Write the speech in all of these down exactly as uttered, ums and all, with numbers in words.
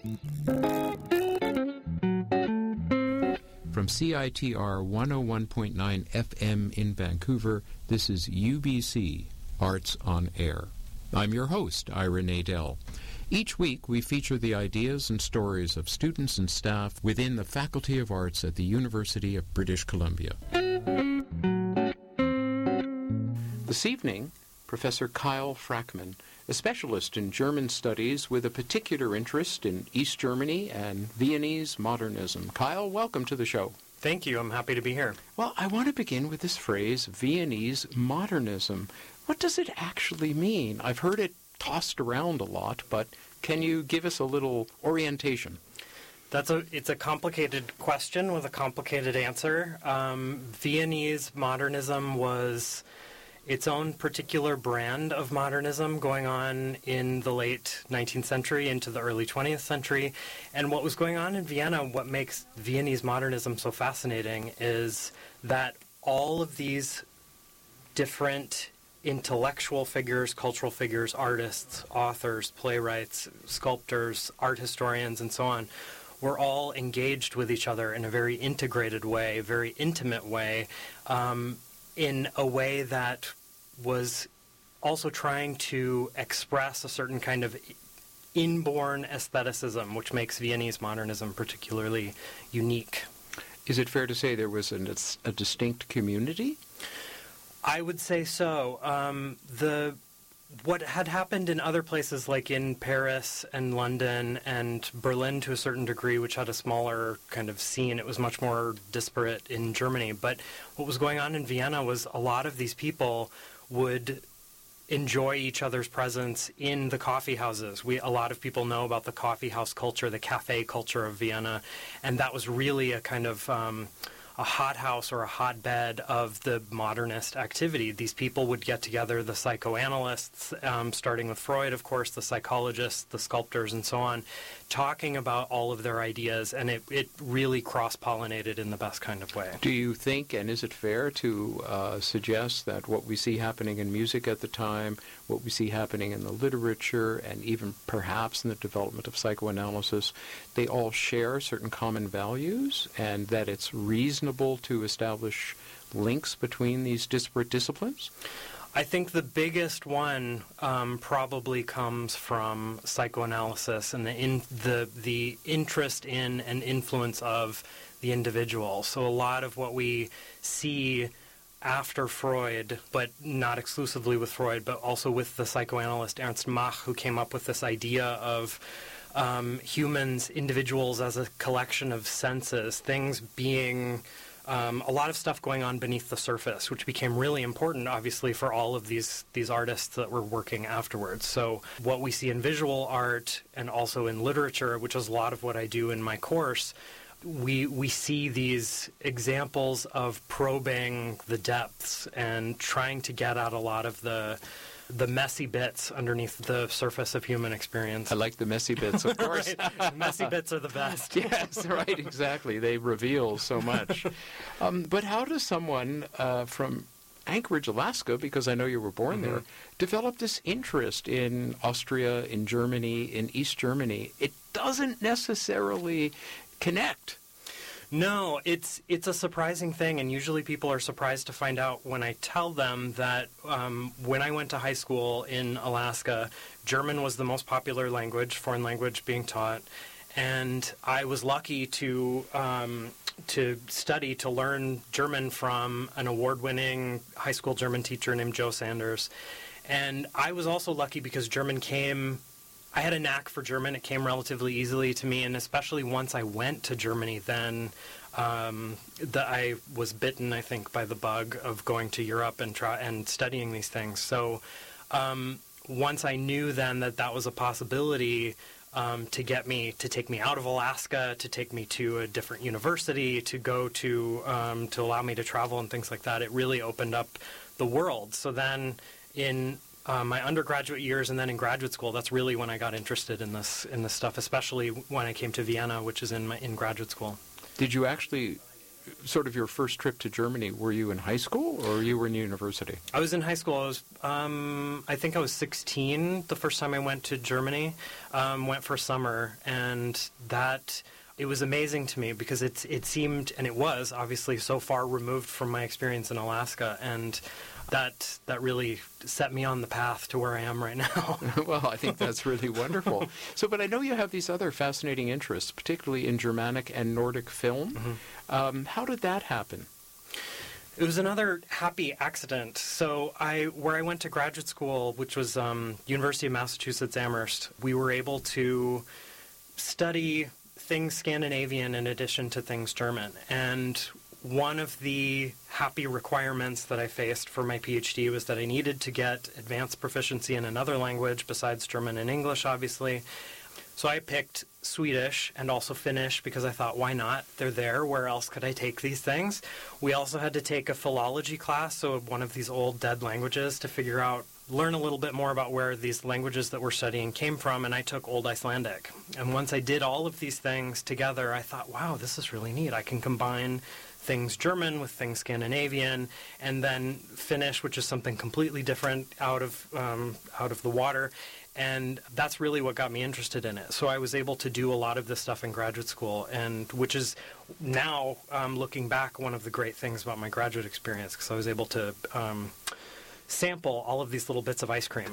From C I T R one oh one point nine F M in Vancouver, this is U B C, Arts on Air. I'm your host, Ira Nadel. Each week, we feature the ideas and stories of students and staff within the Faculty of Arts at the University of British Columbia. This evening, Professor Kyle Frachman, a specialist in German studies with a particular interest in East Germany and Viennese modernism. Kyle, welcome to the show. Thank you. I'm happy to be here. Well, I want to begin with this phrase, Viennese modernism. What does it actually mean? I've heard it tossed around a lot, but can you give us a little orientation? That's a it's a complicated question with a complicated answer. Um, Viennese modernism was its own particular brand of modernism going on in the late nineteenth century into the early twentieth century. And what was going on in Vienna, what makes Viennese modernism so fascinating, is that all of these different intellectual figures, cultural figures, artists, authors, playwrights, sculptors, art historians, and so on, were all engaged with each other in a very integrated way, very intimate way, um, in a way that was also trying to express a certain kind of inborn aestheticism, which makes Viennese modernism particularly unique. Is it fair to say there was an, a distinct community? I would say so. Um, the what had happened in other places, like in Paris and London and Berlin to a certain degree, which had a smaller kind of scene, it was much more disparate in Germany. But what was going on in Vienna was a lot of these people would enjoy each other's presence in the coffee houses. We, a lot of people know about the coffee house culture, the cafe culture of Vienna, and that was really a kind of um, a hothouse or a hotbed of the modernist activity. These people would get together, the psychoanalysts, um, starting with Freud, of course, the psychologists, the sculptors, and so on, talking about all of their ideas, and it, it really cross-pollinated in the best kind of way. Do you think, and is it fair to uh, suggest that what we see happening in music at the time, what we see happening in the literature, and even perhaps in the development of psychoanalysis, they all share certain common values, and that it's reasonable to establish links between these disparate disciplines? I think the biggest one um, probably comes from psychoanalysis and the in, the the interest in and influence of the individual. So a lot of what we see after Freud, but not exclusively with Freud, but also with the psychoanalyst Ernst Mach, who came up with this idea of um, humans, individuals as a collection of senses, things being um, a lot of stuff going on beneath the surface, which became really important, obviously, for all of these these artists that were working afterwards. So what we see in visual art and also in literature, which is a lot of what I do in my course, we we see these examples of probing the depths and trying to get at a lot of the the messy bits underneath the surface of human experience. I like the messy bits, of course. Right. Messy bits are the best. Yes, right, exactly. They reveal so much. um, but how does someone uh, from Anchorage, Alaska, because I know you were born mm-hmm. there, develop this interest in Austria, in Germany, in East Germany? It doesn't necessarily connect. No, it's it's a surprising thing, and usually people are surprised to find out when I tell them that um, when I went to high school in Alaska, German was the most popular language, foreign language being taught, and I was lucky to um, to study, to learn German from an award-winning high school German teacher named Joe Sanders. And I was also lucky because German came... I had a knack for German. It came relatively easily to me, and especially once I went to Germany, then um, the, I was bitten, I think, by the bug of going to Europe and try and studying these things. So um, once I knew then that that was a possibility um, to get me, to take me out of Alaska, to take me to a different university, to go to, um, to allow me to travel and things like that, it really opened up the world. So then in Uh, my undergraduate years and then in graduate school, that's really when I got interested in this in this stuff, especially when I came to Vienna, which is in my in graduate school. Did you actually sort of your first trip to Germany, were you in high school or you were in university? I was in high school. I was, um, I think I was sixteen the first time I went to Germany. Um, went for summer, and that it was amazing to me because it it seemed, and it was obviously so far removed from my experience in Alaska, and that that really set me on the path to where I am right now. Well, I think that's really wonderful. So, but I know you have these other fascinating interests, particularly in Germanic and Nordic film. Mm-hmm. Um, how did that happen? It was another happy accident. So I, where I went to graduate school, which was um, University of Massachusetts Amherst, we were able to study things Scandinavian in addition to things German. And one of the happy requirements that I faced for my PhD was that I needed to get advanced proficiency in another language besides German and English, obviously. So I picked Swedish and also Finnish because I thought, why not? They're there. Where else could I take these things? We also had to take a philology class, so one of these old dead languages, to figure out, learn a little bit more about where these languages that we're studying came from, and I took Old Icelandic. And once I did all of these things together, I thought, wow, this is really neat. I can combine things German with things Scandinavian, and then Finnish, which is something completely different out of um, out of the water. And that's really what got me interested in it. So I was able to do a lot of this stuff in graduate school, and which is now, um, looking back, one of the great things about my graduate experience, because I was able to um, sample all of these little bits of ice cream.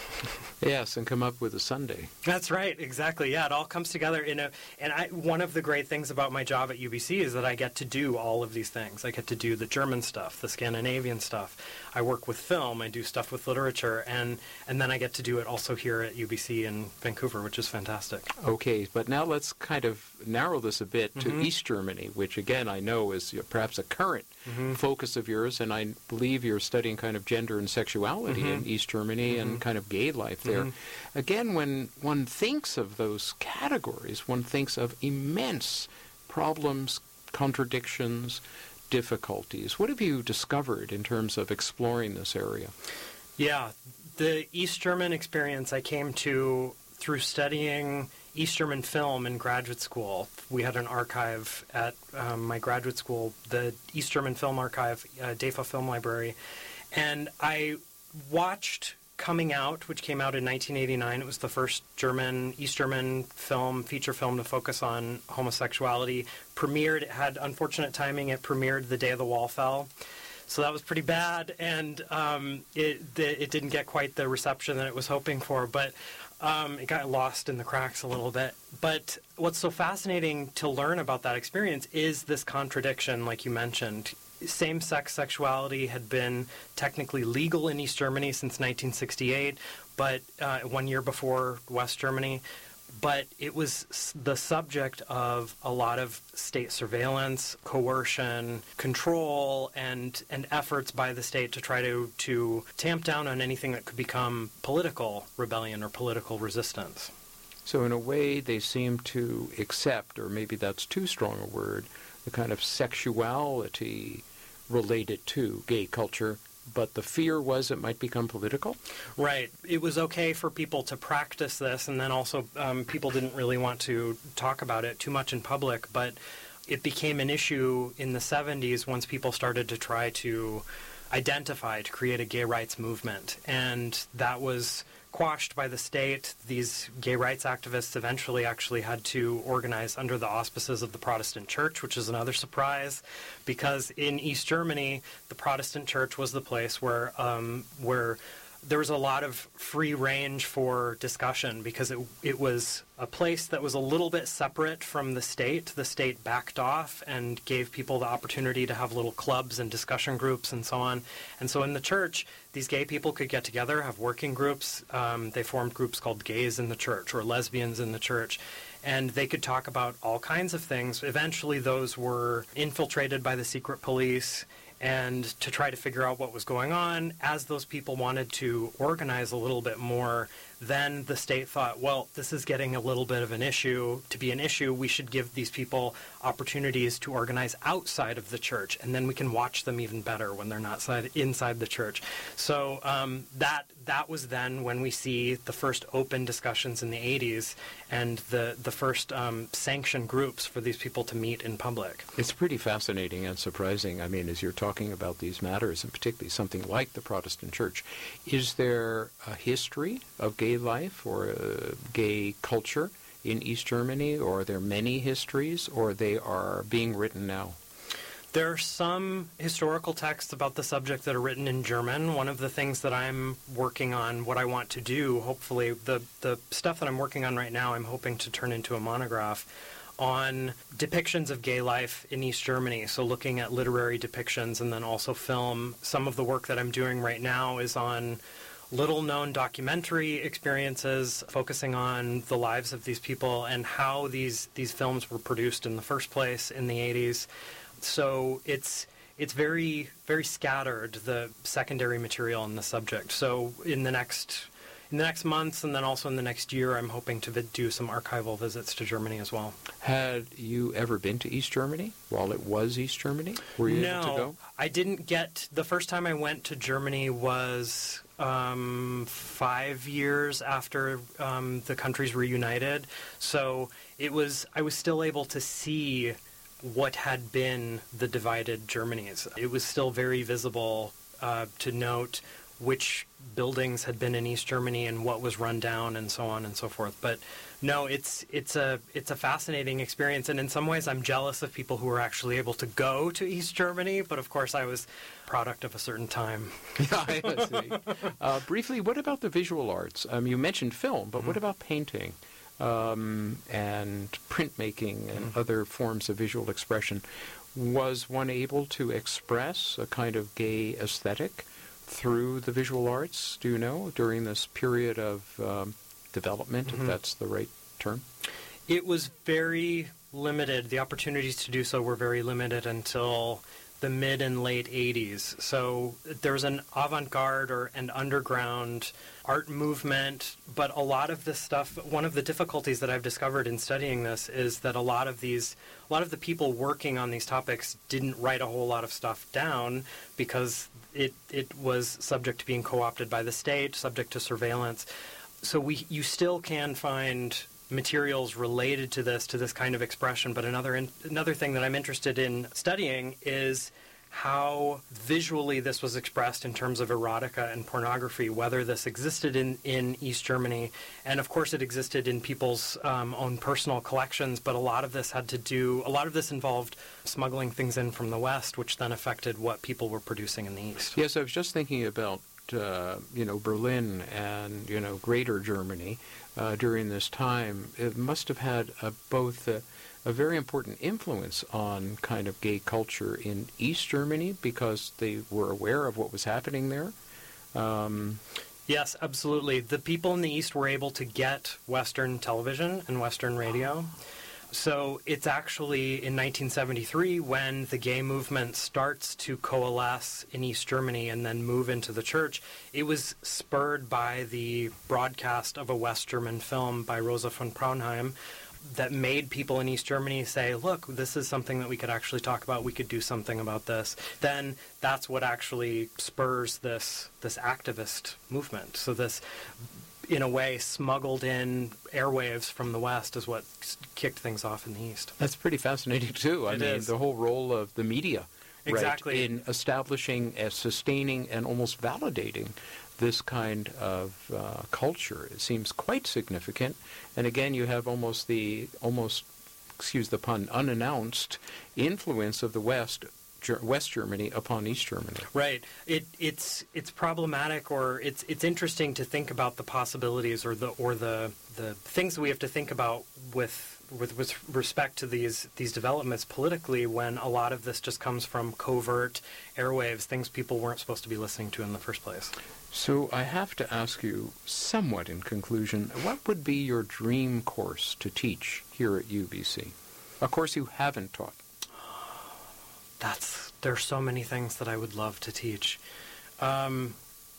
Yes, and come up with a sundae. That's right, exactly. Yeah, it all comes together in a. And I, one of the great things about my job at U B C is that I get to do all of these things. I get to do the German stuff, the Scandinavian stuff. I work with film. I do stuff with literature, and and then I get to do it also here at U B C in Vancouver, which is fantastic. Okay, but now let's kind of narrow this a bit to Mm-hmm. East Germany, which again I know is perhaps a current Mm-hmm. focus of yours, and I believe you're studying kind of gender and sexuality Mm-hmm. in East Germany Mm-hmm. and kind of gay life there. Mm-hmm. Again, when one thinks of those categories, one thinks of immense problems, contradictions, difficulties. What have you discovered in terms of exploring this area? Yeah, the East German experience I came to through studying East German film in graduate school. We had an archive at um, my graduate school, the East German Film Archive, uh, D E F A Film Library, and I watched Coming Out, which came out in nineteen eighty-nine. It was the first German, East German film, feature film to focus on homosexuality. Premiered, it had unfortunate timing, it premiered the day the wall fell. So that was pretty bad, and um, it the, it didn't get quite the reception that it was hoping for, but um, it got lost in the cracks a little bit. But what's so fascinating to learn about that experience is this contradiction, like you mentioned. Same-sex sexuality had been technically legal in East Germany since nineteen sixty-eight, but uh, one year before West Germany. But it was the subject of a lot of state surveillance, coercion, control, and and efforts by the state to try to, to tamp down on anything that could become political rebellion or political resistance. So in a way, they seem to accept, or maybe that's too strong a word, the kind of sexuality related to gay culture, but the fear was it might become political? Right. It was okay for people to practice this, and then also um, people didn't really want to talk about it too much in public, but it became an issue in the seventies once people started to try to identify, to create a gay rights movement, and that was quashed by the state. These gay rights activists eventually actually had to organize under the auspices of the Protestant Church, which is another surprise, because in East Germany, the Protestant Church was the place where um, where there was a lot of free range for discussion, because it it was a place that was a little bit separate from the state. The state backed off and gave people the opportunity to have little clubs and discussion groups and so on. And so in the church, these gay people could get together, have working groups. Um, they formed groups called Gays in the Church or Lesbians in the Church. And they could talk about all kinds of things. Eventually, those were infiltrated by the secret police, and to try to figure out what was going on. As those people wanted to organize a little bit more, then the state thought, well, this is getting a little bit of an issue. To be an issue, we should give these people opportunities to organize outside of the church, and then we can watch them even better when they're not side, inside the church. So um, that that was then when we see the first open discussions in the eighties and the, the first um, sanctioned groups for these people to meet in public. It's pretty fascinating and surprising. I mean, as you're talking about these matters, and particularly something like the Protestant Church, is there a history of gay life or uh, gay culture in East Germany, or are there many histories, or they are being written now? There are some historical texts about the subject that are written in German. One of the things that I'm working on, what I want to do, hopefully, the, the stuff that I'm working on right now, I'm hoping to turn into a monograph on depictions of gay life in East Germany. So looking at literary depictions and then also film. Some of the work that I'm doing right now is on little-known documentary experiences, focusing on the lives of these people and how these, these films were produced in the first place in the eighties. So it's it's very very scattered, the secondary material on the subject. So in the next in the next months and then also in the next year, I'm hoping to vi- do some archival visits to Germany as well. Had you ever been to East Germany while it was East Germany? Were you no, able to go? I didn't get. The first time I went to Germany was um, five years after um, the countries reunited. So it was. I was still able to see what had been the divided Germanys. It was still very visible uh, to note which buildings had been in East Germany and what was run down and so on and so forth. But no, it's it's a it's a fascinating experience, and in some ways I'm jealous of people who were actually able to go to East Germany, but of course I was a product of a certain time. Yeah, I see. Uh, briefly, what about the visual arts? Um, you mentioned film, but mm-hmm. what about painting? Um, and printmaking and mm-hmm. other forms of visual expression. Was one able to express a kind of gay aesthetic through the visual arts, do you know, during this period of um, development, mm-hmm. if that's the right term? It was very limited. The opportunities to do so were very limited until the mid and late eighties. So there was an avant-garde or an underground art movement, but a lot of this stuff, one of the difficulties that I've discovered in studying this is that a lot of these, a lot of the people working on these topics didn't write a whole lot of stuff down because it, it was subject to being co-opted by the state, subject to surveillance. So we, you still can find materials related to this, to this kind of expression. But another in, another thing that I'm interested in studying is how visually this was expressed in terms of erotica and pornography, whether this existed in, in East Germany. And of course it existed in people's um, own personal collections, but a lot of this had to do, a lot of this involved smuggling things in from the West, which then affected what people were producing in the East. Yes, I was just thinking about Uh, you know, Berlin and, you know, Greater Germany uh, during this time. It must have had a, both a, a very important influence on kind of gay culture in East Germany because they were aware of what was happening there. Um, yes, absolutely. The people in the East were able to get Western television and Western radio. So it's actually in nineteen seventy-three when the gay movement starts to coalesce in East Germany and then move into the church. It was spurred by the broadcast of a West German film by Rosa von Braunheim that made people in East Germany say, look, this is something that we could actually talk about. We could do something about this. Then that's what actually spurs this this activist movement. So this, in a way, smuggled in airwaves from the West is what kicked things off in the East. That's pretty fascinating, too. I it mean, is. the whole role of the media, exactly. right, in establishing, uh, sustaining, and almost validating this kind of uh, culture. It seems quite significant. And again, you have almost the, almost, excuse the pun, unannounced influence of the West West Germany upon East Germany. Right. It it's it's problematic, or it's it's interesting to think about the possibilities or the or the the things that we have to think about with with, with respect to these these developments politically, when a lot of this just comes from covert airwaves, things people weren't supposed to be listening to in the first place. So I have to ask you, somewhat in conclusion, what would be your dream course to teach here at U B C? A course you haven't taught. That's there's so many things that I would love to teach. Um,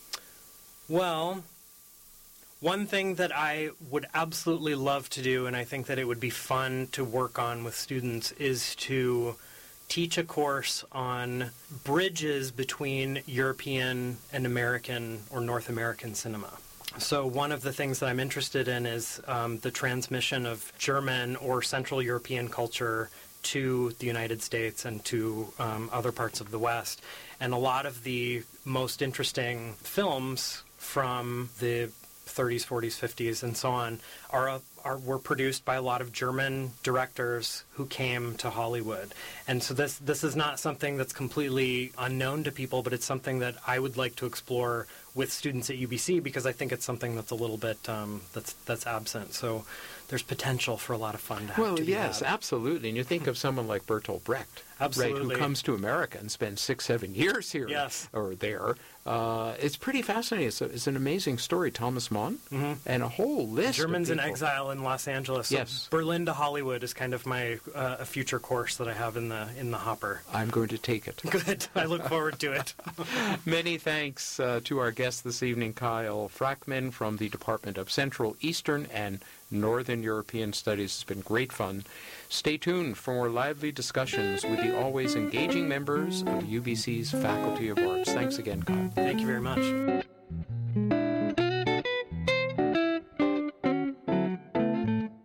well, one thing that I would absolutely love to do, and I think that it would be fun to work on with students, is to teach a course on bridges between European and American or North American cinema. So one of the things that I'm interested in is um, the transmission of German or Central European culture to the United States and to um, other parts of the West. And a lot of the most interesting films from the thirties, forties, fifties, and so on are, are were produced by a lot of German directors who came to Hollywood. And so this this is not something that's completely unknown to people, but it's something that I would like to explore with students at U B C because I think it's something that's a little bit um, that's that's absent. So there's potential for a lot of fun to have. Well, to be yes, had. absolutely. And you think of someone like Bertolt Brecht, Absolutely. right, who comes to America and spends six, seven years here Yes. or there. Uh, it's pretty fascinating. It's, a, it's an amazing story. Thomas Mann Mm-hmm. and a whole list Germans of in people. exile in Los Angeles. So Yes. Berlin to Hollywood is kind of my uh, a future course that I have in the in the hopper. I'm going to take it. Good. I look forward to it. Many thanks uh, to our guest this evening, Kyle Frackman from the Department of Central, Eastern, and Northern European Studies. It's been great fun. Stay tuned for more lively discussions with the always engaging members of U B C's Faculty of Arts. Thanks again, Kyle. Thank you very much.